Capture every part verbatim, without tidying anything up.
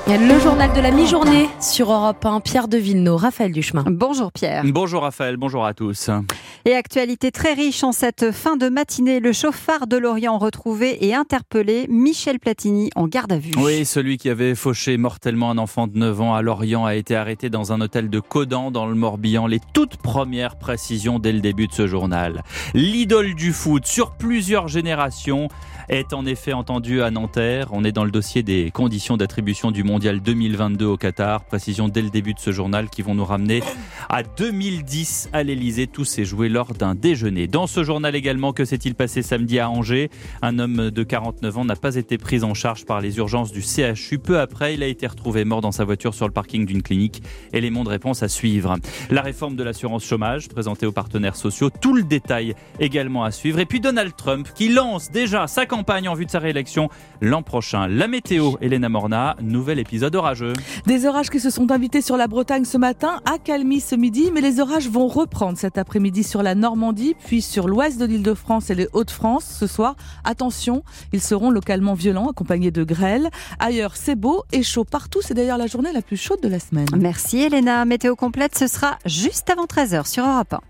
Le journal de la mi-journée sur Europe un, Pierre de Villeneuve, Raphaël Duchemin. Bonjour Pierre. Bonjour Raphaël, bonjour à tous. Et actualité très riche en cette fin de matinée, le chauffard de Lorient retrouvé et interpellé, Michel Platini en garde à vue. Oui, celui qui avait fauché mortellement un enfant de neuf ans à Lorient a été arrêté dans un hôtel de Caudan dans le Morbihan. Les toutes premières précisions dès le début de ce journal. L'idole du foot sur plusieurs générations est en effet entendu à Nanterre. On est dans le dossier des conditions d'attribution du Mondial deux mille vingt-deux au Qatar. Précision dès le début de ce journal qui vont nous ramener à deux mille dix à l'Elysée. Tout s'est joué lors d'un déjeuner. Dans ce journal également, que s'est-il passé samedi à Angers ? Un homme de quarante-neuf ans n'a pas été pris en charge par les urgences du C H U. Peu après, il a été retrouvé mort dans sa voiture sur le parking d'une clinique. Élément de réponse à suivre. La réforme de l'assurance chômage présentée aux partenaires sociaux. Tout le détail également à suivre. Et puis Donald Trump qui lance déjà sa campagne en vue de sa réélection l'an prochain. La météo, Elena Morna, nouvel épisode orageux. Des orages qui se sont invités sur la Bretagne ce matin, accalmis ce midi, mais les orages vont reprendre cet après-midi sur la Normandie, puis sur l'ouest de l'Île-de-France et les Hauts-de-France. Ce soir, attention, ils seront localement violents, accompagnés de grêle. Ailleurs, c'est beau et chaud partout. C'est d'ailleurs la journée la plus chaude de la semaine. Merci Elena. Météo complète, ce sera juste avant treize heures sur Europe un.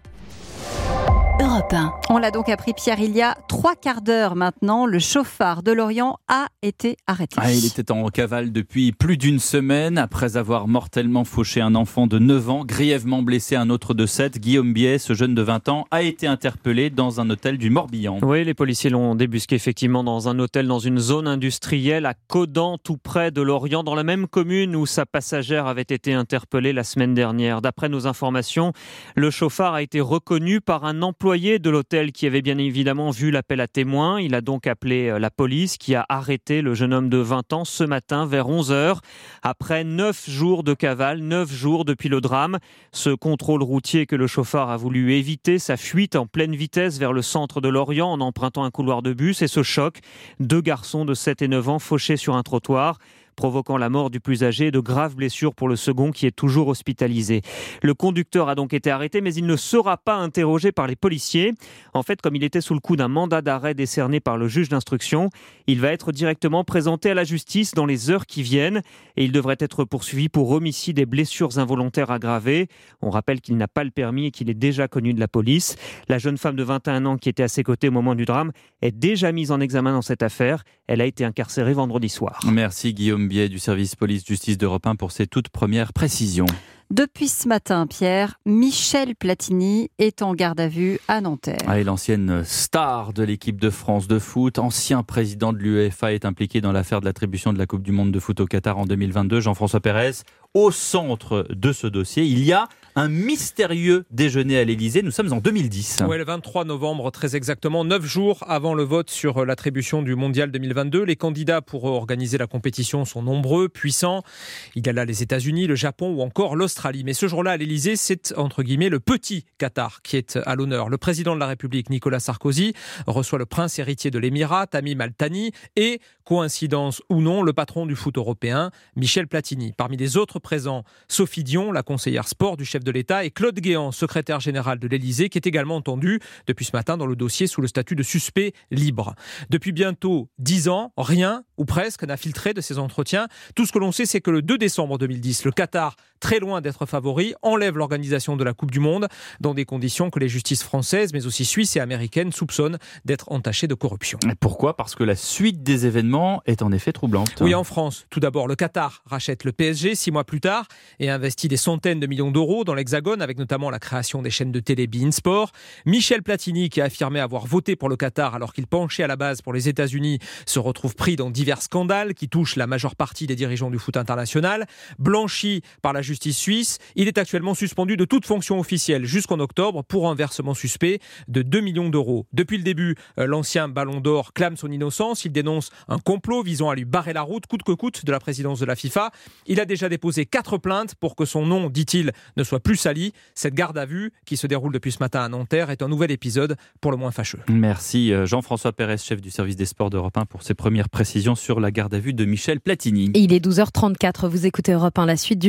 Europe un. On l'a donc appris, Pierre, il y a trois quarts d'heure maintenant, le chauffard de Lorient a été arrêté. Ah, il était en cavale depuis plus d'une semaine après avoir mortellement fauché un enfant de neuf ans, grièvement blessé un autre de sept. Guillaume Biet, ce jeune de vingt ans, a été interpellé dans un hôtel du Morbihan. Oui, les policiers l'ont débusqué effectivement dans un hôtel dans une zone industrielle à Caudan, tout près de Lorient, dans la même commune où sa passagère avait été interpellée la semaine dernière. D'après nos informations, le chauffard a été reconnu par un employé de l'hôtel qui avait bien évidemment vu l'appel à témoins. Il a donc appelé la police qui a arrêté le jeune homme de vingt ans ce matin vers onze heures. Après neuf jours de cavale, neuf jours depuis le drame, ce contrôle routier que le chauffard a voulu éviter, sa fuite en pleine vitesse vers le centre de Lorient en empruntant un couloir de bus et ce choc, deux garçons de sept et neuf ans fauchés sur un trottoir, provoquant la mort du plus âgé et de graves blessures pour le second qui est toujours hospitalisé. Le conducteur a donc été arrêté, mais il ne sera pas interrogé par les policiers. En fait, comme il était sous le coup d'un mandat d'arrêt décerné par le juge d'instruction, il va être directement présenté à la justice dans les heures qui viennent et il devrait être poursuivi pour homicide et blessures involontaires aggravées. On rappelle qu'il n'a pas le permis et qu'il est déjà connu de la police. La jeune femme de vingt et un ans qui était à ses côtés au moment du drame est déjà mise en examen dans cette affaire. Elle a été incarcérée vendredi soir. Merci Guillaume Biet du service police-justice d'Europe un pour ses toutes premières précisions. Depuis ce matin, Pierre, Michel Platini est en garde à vue à Nanterre. Ah, et l'ancienne star de l'équipe de France de foot, ancien président de l'UEFA, est impliqué dans l'affaire de l'attribution de la Coupe du Monde de foot au Qatar en deux mille vingt-deux. Jean-François Pérez, au centre de ce dossier, il y a un mystérieux déjeuner à l'Elysée. Nous sommes en deux mille dix. Oui, le vingt-trois novembre, très exactement, neuf jours avant le vote sur l'attribution du Mondial deux mille vingt-deux. Les candidats pour organiser la compétition sont nombreux, puissants. Il y a là les États-Unis, le Japon ou encore l'Australie. Mais ce jour-là, à l'Elysée, c'est entre guillemets le petit Qatar qui est à l'honneur. Le président de la République, Nicolas Sarkozy, reçoit le prince héritier de l'Émirat, Tamim Al Thani, et, coïncidence ou non, le patron du foot européen, Michel Platini. Parmi les autres présents, Sophie Dion, la conseillère sport du chef de l'État, et Claude Guéant, secrétaire général de l'Élysée, qui est également entendu depuis ce matin dans le dossier sous le statut de suspect libre. Depuis bientôt dix ans, rien, ou presque, n'a filtré de ces entretiens. Tout ce que l'on sait, c'est que le deux décembre deux mille dix, le Qatar, très loin d'être favori, enlève l'organisation de la Coupe du Monde dans des conditions que les justices françaises, mais aussi suisses et américaines, soupçonnent d'être entachées de corruption. Pourquoi ? Parce que la suite des événements est en effet troublante. Oui, en France, tout d'abord, le Qatar rachète le P S G six mois plus tard et investit des centaines de millions d'euros dans l'Hexagone, avec notamment la création des chaînes de télé beIN Sport. Michel Platini, qui a affirmé avoir voté pour le Qatar alors qu'il penchait à la base pour les États-Unis, se retrouve pris dans divers scandales qui touchent la majeure partie des dirigeants du foot international. Blanchi par la justice suisse, il est actuellement suspendu de toute fonction officielle jusqu'en octobre pour un versement suspect de deux millions d'euros. Depuis le début, l'ancien Ballon d'Or clame son innocence. Il dénonce un complot visant à lui barrer la route coûte que coûte de la présidence de la FIFA. Il a déjà déposé quatre plaintes pour que son nom, dit-il, ne soit plus sali. Cette garde à vue, qui se déroule depuis ce matin à Nanterre, est un nouvel épisode pour le moins fâcheux. Merci Jean-François Pérez, chef du service des sports d'Europe un, pour ses premières précisions sur la garde à vue de Michel Platini. Il est douze heures trente-quatre, vous écoutez Europe un, la suite du journal avec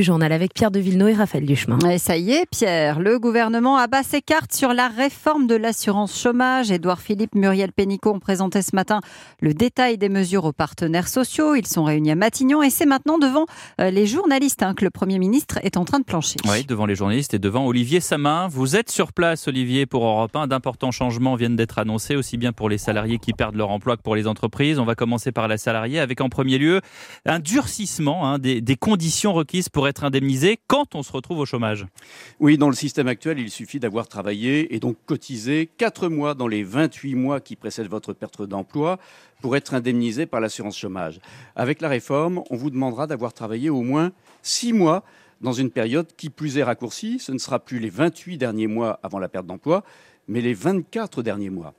avec Pierre de Villeneuve et Raphaël Duchemin. Et ça y est, Pierre, le gouvernement abat ses cartes sur la réforme de l'assurance chômage. Édouard Philippe, Muriel Pénicaud ont présenté ce matin le détail des mesures aux partenaires sociaux. Ils sont réunis à Matignon et c'est maintenant devant les journalistes hein, que le Premier ministre est en train de plancher. Oui, devant les journalistes et devant Olivier Samin. Vous êtes sur place, Olivier, pour Europe un. D'importants changements viennent d'être annoncés, aussi bien pour les salariés qui perdent leur emploi que pour les entreprises. On va commencer par la salariée avec en premier lieu un durcissement hein, des, des conditions requises pour être indemnisé quand on se retrouve au chômage. Oui, dans le système actuel, il suffit d'avoir travaillé et donc cotisé quatre mois dans les vingt-huit mois qui précèdent votre perte d'emploi pour être indemnisé par l'assurance chômage. Avec la réforme, on vous demandera d'avoir travaillé au moins six mois dans une période qui plus est raccourcie. Ce ne sera plus les vingt-huit derniers mois avant la perte d'emploi, mais les vingt-quatre derniers mois.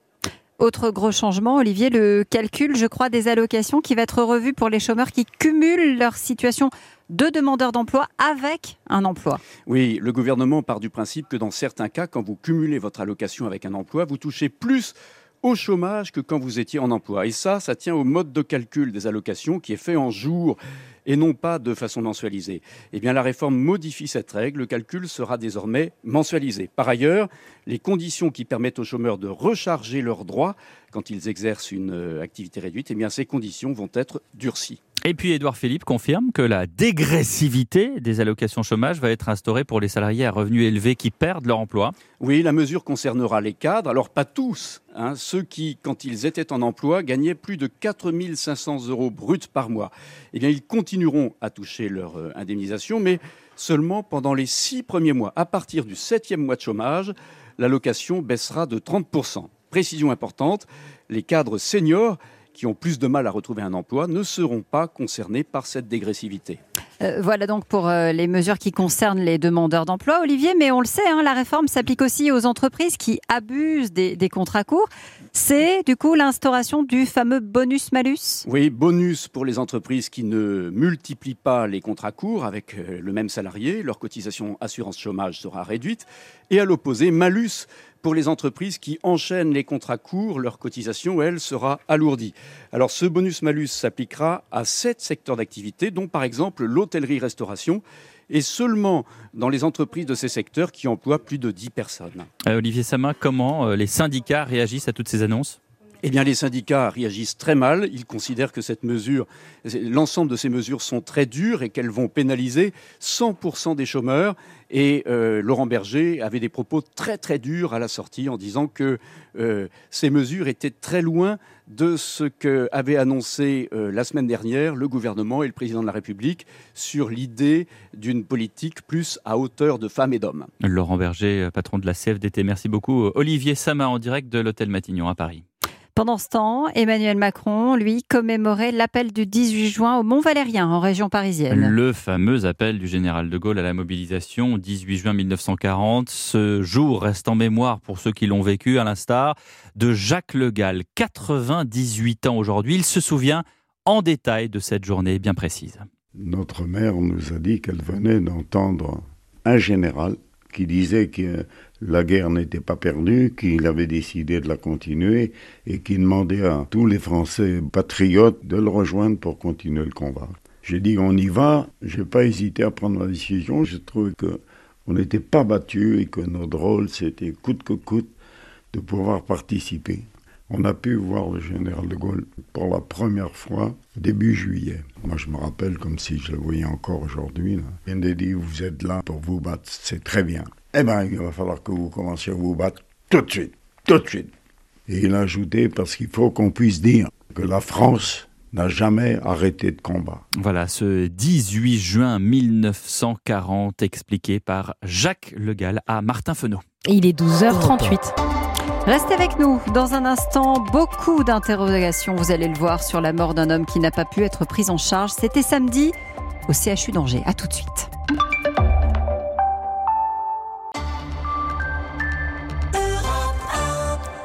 Autre gros changement, Olivier, le calcul, je crois, des allocations qui va être revu pour les chômeurs qui cumulent leur situation de demandeurs d'emploi avec un emploi. Oui, le gouvernement part du principe que dans certains cas, quand vous cumulez votre allocation avec un emploi, vous touchez plus au chômage que quand vous étiez en emploi. Et ça, ça tient au mode de calcul des allocations qui est fait en jours et non pas de façon mensualisée. Eh bien, la réforme modifie cette règle. Le calcul sera désormais mensualisé. Par ailleurs, les conditions qui permettent aux chômeurs de recharger leurs droits quand ils exercent une activité réduite, eh bien, ces conditions vont être durcies. Et puis Édouard Philippe confirme que la dégressivité des allocations chômage va être instaurée pour les salariés à revenus élevés qui perdent leur emploi. Oui, la mesure concernera les cadres, alors pas tous, hein, ceux qui, quand ils étaient en emploi, gagnaient plus de quatre mille cinq cents euros bruts par mois. Eh bien, ils continueront à toucher leur euh, indemnisation, mais seulement pendant les six premiers mois. À partir du septième mois de chômage, l'allocation baissera de trente pour cent. Précision importante, les cadres seniors qui ont plus de mal à retrouver un emploi ne seront pas concernés par cette dégressivité. Euh, voilà donc pour euh, les mesures qui concernent les demandeurs d'emploi, Olivier, mais on le sait, hein, la réforme s'applique aussi aux entreprises qui abusent des, des contrats courts. C'est du coup l'instauration du fameux bonus-malus. Oui, bonus pour les entreprises qui ne multiplient pas les contrats courts avec euh, le même salarié. Leur cotisation assurance chômage sera réduite. Et à l'opposé, malus pour les entreprises qui enchaînent les contrats courts, leur cotisation, elle, sera alourdie. Alors ce bonus-malus s'appliquera à sept secteurs d'activité, dont par exemple l'hôtellerie-restauration, et seulement dans les entreprises de ces secteurs qui emploient plus de dix personnes. Euh, Olivier Samin, comment euh, les syndicats réagissent à toutes ces annonces ? Eh bien, les syndicats réagissent très mal. Ils considèrent que cette mesure, l'ensemble de ces mesures sont très dures et qu'elles vont pénaliser cent pour cent des chômeurs. Et euh, Laurent Berger avait des propos très très durs à la sortie en disant que euh, ces mesures étaient très loin de ce qu'avait annoncé euh, la semaine dernière le gouvernement et le président de la République sur l'idée d'une politique plus à hauteur de femmes et d'hommes. Laurent Berger, patron de la C F D T. Merci beaucoup. Olivier Samin en direct de l'hôtel Matignon à Paris. Pendant ce temps, Emmanuel Macron, lui, commémorait l'appel du dix-huit juin au Mont-Valérien, en région parisienne. Le fameux appel du général de Gaulle à la mobilisation, dix-huit juin mille neuf cent quarante. Ce jour reste en mémoire pour ceux qui l'ont vécu, à l'instar de Jacques Le Gall, quatre-vingt-dix-huit ans aujourd'hui. Il se souvient en détail de cette journée bien précise. Notre mère nous a dit qu'elle venait d'entendre un général qui disait que la guerre n'était pas perdue, qu'il avait décidé de la continuer et qui demandait à tous les Français patriotes de le rejoindre pour continuer le combat. J'ai dit on y va, je n'ai pas hésité à prendre ma décision. Je trouvais qu'on n'était pas battus et que notre rôle c'était coûte que coûte de pouvoir participer. On a pu voir le général de Gaulle pour la première fois début juillet. Moi, je me rappelle comme si je le voyais encore aujourd'hui. Là. Il m'a dit, vous êtes là pour vous battre, c'est très bien. Eh bien, il va falloir que vous commenciez à vous battre tout de suite, tout de suite. Et il a ajouté, parce qu'il faut qu'on puisse dire que la France n'a jamais arrêté de combat. Voilà, ce dix-huit juin mille neuf cent quarante, expliqué par Jacques Le Gall à Martin Fesneau. Il est douze heures trente-huit. Restez avec nous. Dans un instant, beaucoup d'interrogations, vous allez le voir, sur la mort d'un homme qui n'a pas pu être pris en charge. C'était samedi au C H U d'Angers. À tout de suite.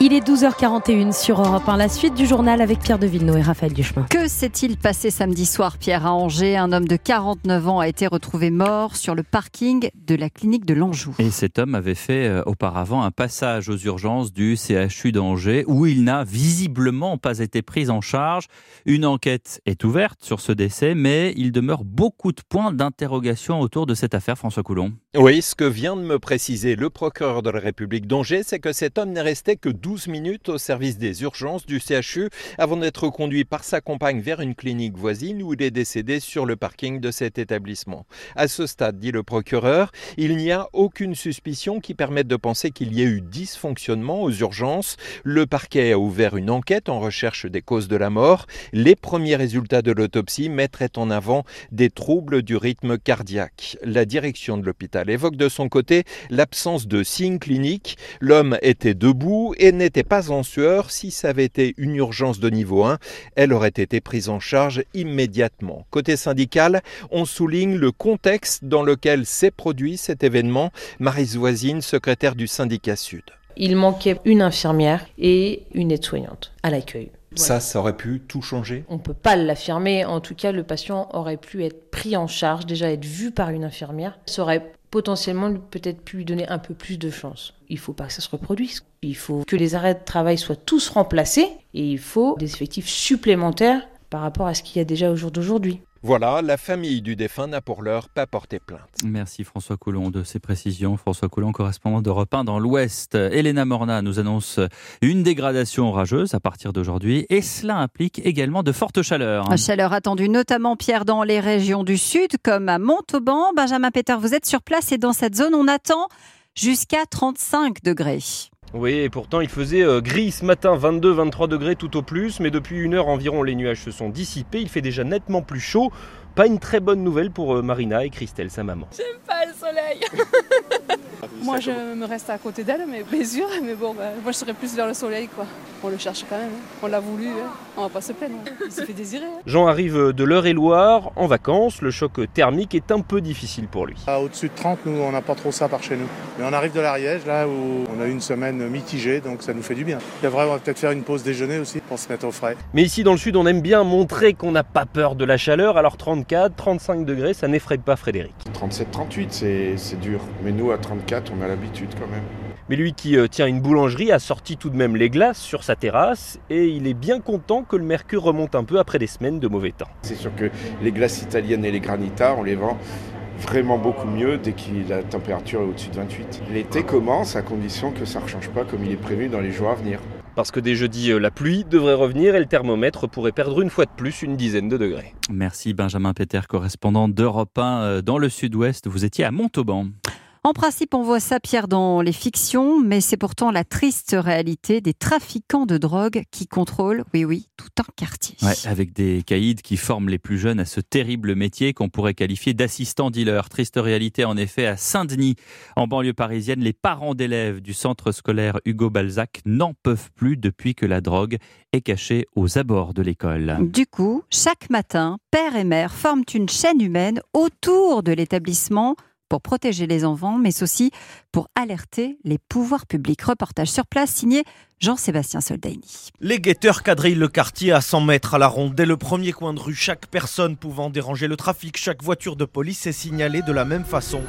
Il est douze heures quarante et une sur Europe un. La suite du journal avec Pierre de Villeneuve et Raphaël Duchemin. Que s'est-il passé samedi soir, Pierre, à Angers? Un homme de quarante-neuf ans a été retrouvé mort sur le parking de la clinique de l'Anjou. Et cet homme avait fait euh, auparavant un passage aux urgences du C H U d'Angers où il n'a visiblement pas été pris en charge. Une enquête est ouverte sur ce décès, mais il demeure beaucoup de points d'interrogation autour de cette affaire, François Coulon. Oui, ce que vient de me préciser le procureur de la République d'Angers, c'est que cet homme n'est resté que douze minutes au service des urgences du C H U avant d'être conduit par sa compagne vers une clinique voisine où il est décédé sur le parking de cet établissement. À ce stade, dit le procureur, il n'y a aucune suspicion qui permette de penser qu'il y ait eu dysfonctionnement aux urgences. Le parquet a ouvert une enquête en recherche des causes de la mort. Les premiers résultats de l'autopsie mettraient en avant des troubles du rythme cardiaque. La direction de l'hôpital évoque de son côté l'absence de signes cliniques. L'homme était debout et n'était pas en sueur. Si ça avait été une urgence de niveau un, elle aurait été prise en charge immédiatement. Côté syndical, on souligne le contexte dans lequel s'est produit cet événement. Maryse Voisine, secrétaire du syndicat Sud. Il manquait une infirmière et une aide-soignante à l'accueil. Ça, ça aurait pu tout changer ? On ne peut pas l'affirmer. En tout cas, le patient aurait pu être pris en charge, déjà être vu par une infirmière. Ça aurait potentiellement peut-être pu lui donner un peu plus de chance. Il ne faut pas que ça se reproduise. Il faut que les arrêts de travail soient tous remplacés et il faut des effectifs supplémentaires par rapport à ce qu'il y a déjà au jour d'aujourd'hui. Voilà, la famille du défunt n'a pour l'heure pas porté plainte. Merci François Coulon de ces précisions. François Coulon, correspondant d'Europe un dans l'Ouest. Elena Morna nous annonce une dégradation orageuse à partir d'aujourd'hui et cela implique également de fortes chaleurs. La chaleur attendue notamment, Pierre, dans les régions du Sud comme à Montauban. Benjamin Péter, vous êtes sur place et dans cette zone, on attend jusqu'à trente-cinq degrés. Oui, et pourtant il faisait euh, gris ce matin, vingt-deux à vingt-trois degrés tout au plus, mais depuis une heure environ les nuages se sont dissipés, il fait déjà nettement plus chaud. Pas une très bonne nouvelle pour euh, Marina et Christelle, sa maman. J'aime pas le soleil. Moi je me reste à côté d'elle, mais bien sûr, mais bon, bah, moi je serais plus vers le soleil quoi. On le cherche quand même, hein. On l'a voulu, hein. On va pas se plaindre, hein. Il s'est fait désirer. Hein. Jean arrive de l'Eure-et-Loire en vacances, le choc thermique est un peu difficile pour lui. Ah, au-dessus de trente, nous on n'a pas trop ça par chez nous. Mais on arrive de l'Ariège là où on a eu une semaine mitigée, donc ça nous fait du bien. C'est vrai, on va peut-être faire une pause déjeuner aussi pour se mettre au frais. Mais ici dans le sud on aime bien montrer qu'on n'a pas peur de la chaleur, alors trente-quatre, trente-cinq degrés, ça n'effraie pas Frédéric. trente-sept trente-huit, c'est, c'est dur, mais nous à trente-quatre on a l'habitude quand même. Mais lui qui euh, tient une boulangerie a sorti tout de même les glaces sur sa terrasse et il est bien content que le mercure remonte un peu après des semaines de mauvais temps. C'est sûr que les glaces italiennes et les granitas, on les vend vraiment beaucoup mieux dès que la température est au-dessus de vingt-huit. L'été commence à condition que ça ne rechange pas comme il est prévu dans les jours à venir. Parce que dès jeudi, la pluie devrait revenir et le thermomètre pourrait perdre une fois de plus une dizaine de degrés. Merci Benjamin Péter, correspondant d'Europe un dans le sud-ouest. Vous étiez à Montauban. En principe, on voit ça, Pierre, dans les fictions, mais c'est pourtant la triste réalité des trafiquants de drogue qui contrôlent, oui, oui, tout un quartier. Ouais, avec des caïds qui forment les plus jeunes à ce terrible métier qu'on pourrait qualifier d'assistant dealer. Triste réalité, en effet, à Saint-Denis, en banlieue parisienne, les parents d'élèves du centre scolaire Hugo Balzac n'en peuvent plus depuis que la drogue est cachée aux abords de l'école. Du coup, chaque matin, père et mère forment une chaîne humaine autour de l'établissement pour protéger les enfants, mais aussi pour alerter les pouvoirs publics. Reportage sur place signé Jean-Sébastien Soldaini. Les guetteurs quadrillent le quartier à cent mètres à la ronde. Dès le premier coin de rue, chaque personne pouvant déranger le trafic, chaque voiture de police est signalée de la même façon.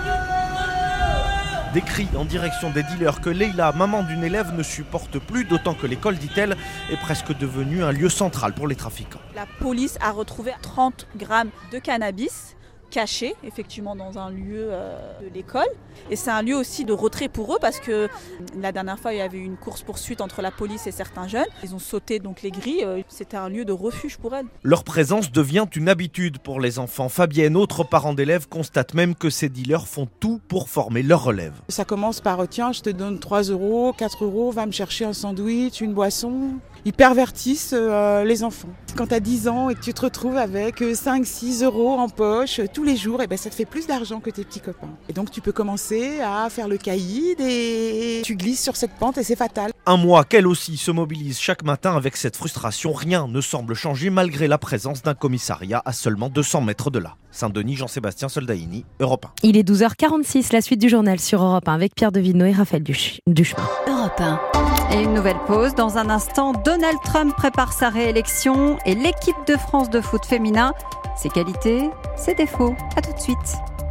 Des cris en direction des dealers que Leïla, maman d'une élève, ne supporte plus, d'autant que l'école, dit-elle, est presque devenue un lieu central pour les trafiquants. La police a retrouvé trente grammes de cannabis caché effectivement dans un lieu euh, de l'école et c'est un lieu aussi de retrait pour eux parce que la dernière fois il y avait eu une course-poursuite entre la police et certains jeunes, ils ont sauté donc les grilles, euh, c'était un lieu de refuge pour elles. Leur présence devient une habitude pour les enfants. Fabienne, autre parent d'élèves, constate même que ces dealers font tout pour former leur relève. Ça commence par tiens je te donne trois euros, quatre euros, va me chercher un sandwich, une boisson. Ils pervertissent euh, les enfants. Quand tu as dix ans et que tu te retrouves avec cinq six euros en poche tous les jours, et ben ça te fait plus d'argent que tes petits copains. Et donc tu peux commencer à faire le caïd et tu glisses sur cette pente et c'est fatal. un mois qu'elle aussi se mobilise chaque matin avec cette frustration. Rien ne semble changer malgré la présence d'un commissariat à seulement deux cents mètres de là. Saint-Denis, Jean-Sébastien Soldaini, Europe un. Il est douze heures quarante-six, la suite du journal sur Europe un avec Pierre de Villeneuve et Raphaël Duch- Duchemin. Europe un. Et une nouvelle pause. Dans un instant, Donald Trump prépare sa réélection et l'équipe de France de foot féminin. Ses qualités, ses défauts. À tout de suite.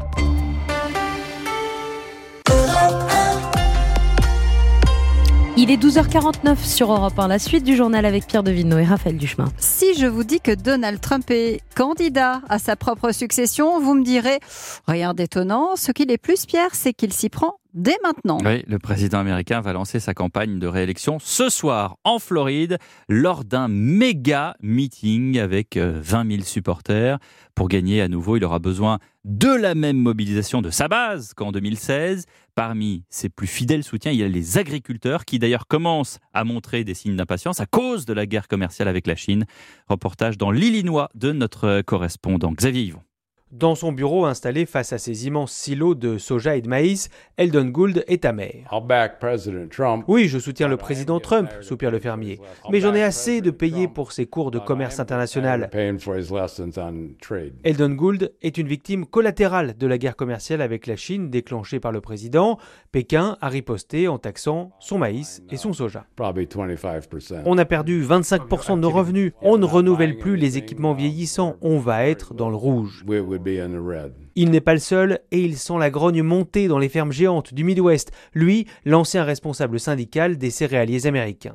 Il est douze heures quarante-neuf sur Europe un, la suite du journal avec Pierre de Villeneuve et Raphaël Duchemin. Si je vous dis que Donald Trump est candidat à sa propre succession, vous me direz rien d'étonnant. Ce qui l'est plus, Pierre, c'est qu'il s'y prend dès maintenant. Oui, le président américain va lancer sa campagne de réélection ce soir en Floride lors d'un méga meeting avec vingt mille supporters. Pour gagner à nouveau, il aura besoin de la même mobilisation de sa base qu'en deux mille seize. Parmi ses plus fidèles soutiens, il y a les agriculteurs qui d'ailleurs commencent à montrer des signes d'impatience à cause de la guerre commerciale avec la Chine. Reportage dans l'Illinois de notre correspondant Xavier Yvon. Dans son bureau installé face à ces immenses silos de soja et de maïs, Eldon Gould est amer. Oui, je soutiens le président Trump, soupire le fermier, mais j'en ai assez de payer pour ses cours de commerce international. Eldon Gould est une victime collatérale de la guerre commerciale avec la Chine déclenchée par le président. Pékin a riposté en taxant son maïs et son soja. On a perdu vingt-cinq pour cent de nos revenus. On ne renouvelle plus les équipements vieillissants. On va être dans le rouge. Il n'est pas le seul et il sent la grogne monter dans les fermes géantes du Midwest. Lui, l'ancien responsable syndical des céréaliers américains.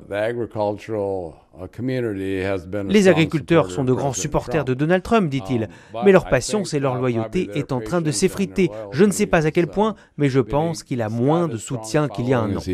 Les agriculteurs sont de grands supporters de Donald Trump, dit-il. Mais leur patience et leur loyauté est en train de s'effriter. Je ne sais pas à quel point, mais je pense qu'il a moins de soutien qu'il y a un an.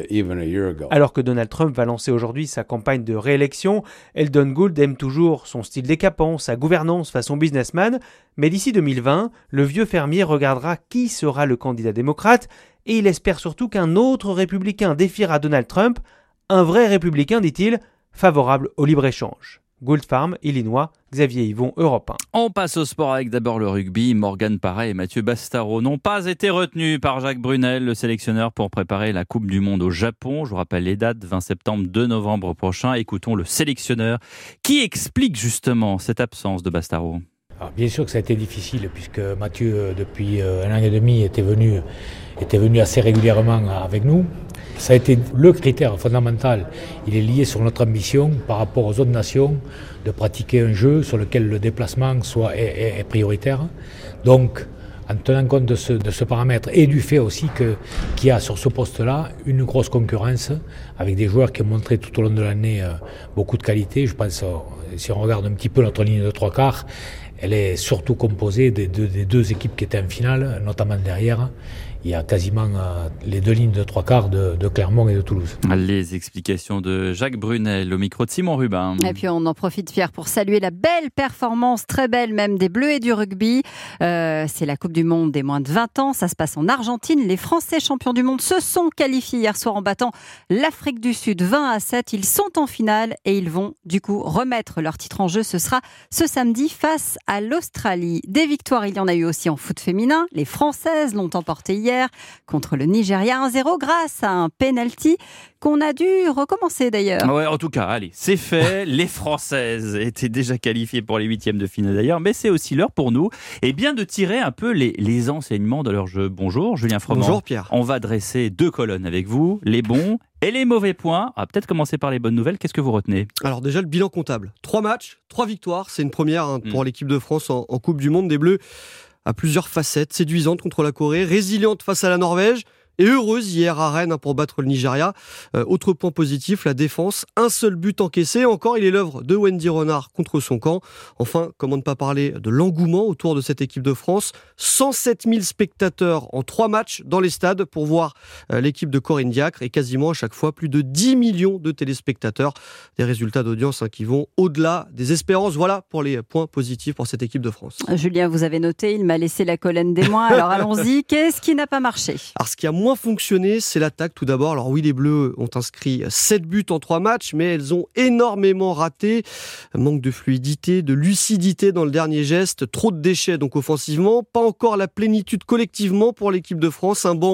Alors que Donald Trump va lancer aujourd'hui sa campagne de réélection, Eldon Gould aime toujours son style décapant, sa gouvernance façon businessman. Mais d'ici deux mille vingt, le vieux fermier regardera qui sera le candidat démocrate et il espère surtout qu'un autre républicain défiera Donald Trump, un vrai républicain, dit-il, favorable au libre-échange. Gould Farm, Illinois, Xavier Yvon, Europe un. On passe au sport avec d'abord le rugby. Morgane Paré et Mathieu Bastaro n'ont pas été retenus par Jacques Brunel, le sélectionneur, pour préparer la Coupe du Monde au Japon. Je vous rappelle les dates, vingt septembre, deux novembre prochain. Écoutons le sélectionneur qui explique justement cette absence de Bastaro. Alors bien sûr que ça a été difficile puisque Mathieu, depuis un an et demi, était venu, était venu assez régulièrement avec nous. Ça a été le critère fondamental. Il est lié sur notre ambition par rapport aux autres nations de pratiquer un jeu sur lequel le déplacement soit, est, est, est prioritaire. Donc, en tenant compte de ce, de ce paramètre et du fait aussi que, qu'il y a sur ce poste-là une grosse concurrence avec des joueurs qui ont montré tout au long de l'année euh, beaucoup de qualité. Je pense, euh, si on regarde un petit peu notre ligne de trois quarts, elle est surtout composée des deux, des deux équipes qui étaient en finale, notamment derrière. Il y a quasiment euh, les deux lignes de trois quarts de, de Clermont et de Toulouse. Les explications de Jacques Brunel au micro de Simon Rubin. Et puis on en profite, Pierre, pour saluer la belle performance, très belle même, des Bleus et du rugby. Euh, c'est la Coupe du Monde des moins de vingt ans. Ça se passe en Argentine. Les Français champions du monde se sont qualifiés hier soir en battant l'Afrique du Sud vingt à sept. Ils sont en finale et ils vont du coup remettre leur titre en jeu. Ce sera ce samedi face à l'Australie. Des victoires, il y en a eu aussi en foot féminin. Les Françaises l'ont emporté hier contre le Nigeria un zéro grâce à un penalty qu'on a dû recommencer d'ailleurs. Ouais, en tout cas, allez, c'est fait. Les Françaises étaient déjà qualifiées pour les huitièmes de finale d'ailleurs, mais c'est aussi l'heure pour nous et bien de tirer un peu les, les enseignements de leur jeu. Bonjour Julien Froment. Bonjour Pierre. On va dresser deux colonnes avec vous, les bons et les mauvais points. On va peut-être commencer par les bonnes nouvelles. Qu'est-ce que vous retenez ? Alors déjà le bilan comptable. Trois matchs, trois victoires. C'est une première hein, pour mmh. l'équipe de France en, en Coupe du Monde des Bleus. À plusieurs facettes, séduisante contre la Corée, résiliente face à la Norvège et heureuse hier à Rennes pour battre le Nigeria. Euh, autre point positif, la défense, un seul but encaissé. Encore, il est l'œuvre de Wendy Renard contre son camp. Enfin, comment ne pas parler de l'engouement autour de cette équipe de France. cent sept mille spectateurs en trois matchs dans les stades pour voir euh, l'équipe de Corinne Diacre et quasiment à chaque fois plus de dix millions de téléspectateurs. Des résultats d'audience hein, qui vont au-delà des espérances. Voilà pour les points positifs pour cette équipe de France. Julien, vous avez noté, il m'a laissé la colonne des moins. Alors allons-y, qu'est-ce qui n'a pas marché ? Alors ce qui a moins fonctionné, c'est l'attaque tout d'abord. Alors oui, les Bleus ont inscrit sept buts en trois matchs, mais elles ont énormément raté. Manque de fluidité, de lucidité dans le dernier geste, trop de déchets donc offensivement, pas encore la plénitude collectivement pour l'équipe de France. Un banc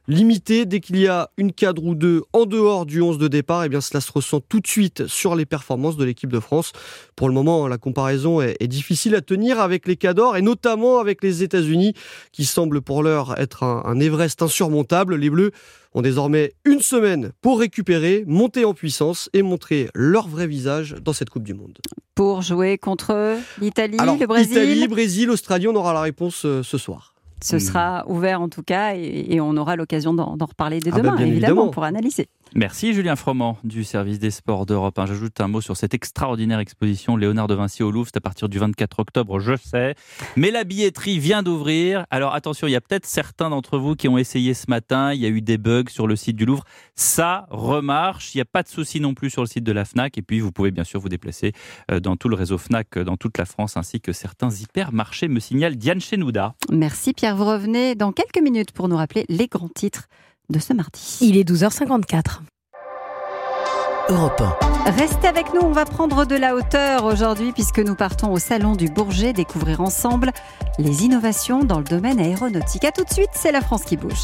limité. Dès qu'il y a une cadre ou deux en dehors du onze de départ, eh bien cela se ressent tout de suite sur les performances de l'équipe de France. Pour le moment, la comparaison est, est difficile à tenir avec les cadors et notamment avec les États-Unis qui semblent pour l'heure être un, un Everest insurmontable. Les Bleus ont désormais une semaine pour récupérer, monter en puissance et montrer leur vrai visage dans cette Coupe du Monde. Pour jouer contre l'Italie, Alors, le Brésil Italie, Brésil, Australie, on aura la réponse euh, ce soir. Ce sera ouvert en tout cas et, et on aura l'occasion d'en, d'en reparler dès Ah demain, bah bien évidemment, évidemment. pour analyser. Merci Julien Froment du service des sports d'Europe un. J'ajoute un mot sur cette extraordinaire exposition Léonard de Vinci au Louvre. C'est à partir du vingt-quatre octobre, je sais. Mais la billetterie vient d'ouvrir. Alors attention, il y a peut-être certains d'entre vous qui ont essayé ce matin. Il y a eu des bugs sur le site du Louvre. Ça remarche. Il n'y a pas de souci non plus sur le site de la Fnac. Et puis vous pouvez bien sûr vous déplacer dans tout le réseau Fnac, dans toute la France, ainsi que certains hypermarchés, me signale Diane Chenouda. Merci Pierre. Vous revenez dans quelques minutes pour nous rappeler les grands titres de ce mardi. Il est douze heures cinquante-quatre. Europe un. Restez avec nous, on va prendre de la hauteur aujourd'hui puisque nous partons au Salon du Bourget découvrir ensemble les innovations dans le domaine aéronautique. A tout de suite, c'est la France qui bouge.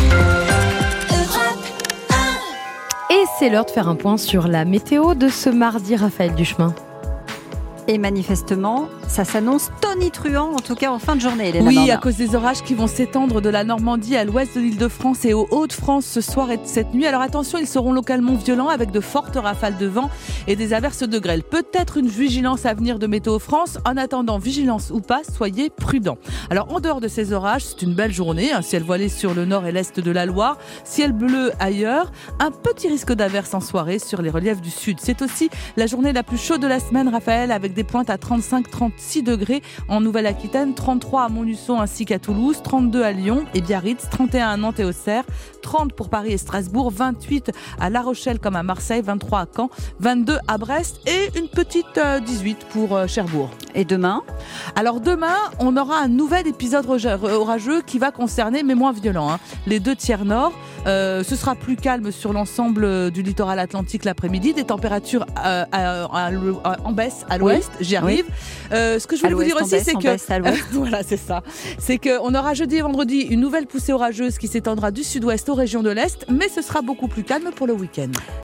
Et c'est l'heure de faire un point sur la météo de ce mardi, Raphaël Duchemin. Et manifestement, ça s'annonce tonitruant, en tout cas en fin de journée. Hélène Oui, Amanda. à cause des orages qui vont s'étendre de la Normandie à l'ouest de l'Île-de-France et aux Hauts-de-France ce soir et cette nuit. Alors attention, ils seront localement violents avec de fortes rafales de vent et des averses de grêle. Peut-être une vigilance à venir de Météo France. En attendant, vigilance ou pas, soyez prudents. Alors en dehors de ces orages, c'est une belle journée. Un ciel voilé sur le nord et l'est de la Loire. Ciel bleu ailleurs. Un petit risque d'averse en soirée sur les reliefs du sud. C'est aussi la journée la plus chaude de la semaine, Raphaël, avec des pointes à trente-cinq à trente-six degrés en Nouvelle-Aquitaine, trente-trois à Montluçon ainsi qu'à Toulouse, trente-deux à Lyon et Biarritz, trente et un à Nantes et Auxerre, trente pour Paris et Strasbourg, vingt-huit à La Rochelle comme à Marseille, vingt-trois à Caen, vingt-deux à Brest et une petite euh, dix-huit pour euh, Cherbourg. Et demain ? Alors demain, on aura un nouvel épisode orageux qui va concerner, mais moins violent, hein, les deux tiers nord. Euh, ce sera plus calme sur l'ensemble du littoral atlantique l'après-midi, des températures euh, à, à, à, en baisse à l'ouest, oui. J'y arrive. Oui. Euh, ce que je voulais vous dire aussi, c'est que voilà, c'est ça. C'est qu'on aura jeudi et vendredi une nouvelle poussée orageuse qui s'étendra du sud-ouest aux régions de l'est, mais ce sera beaucoup plus calme pour le week-end.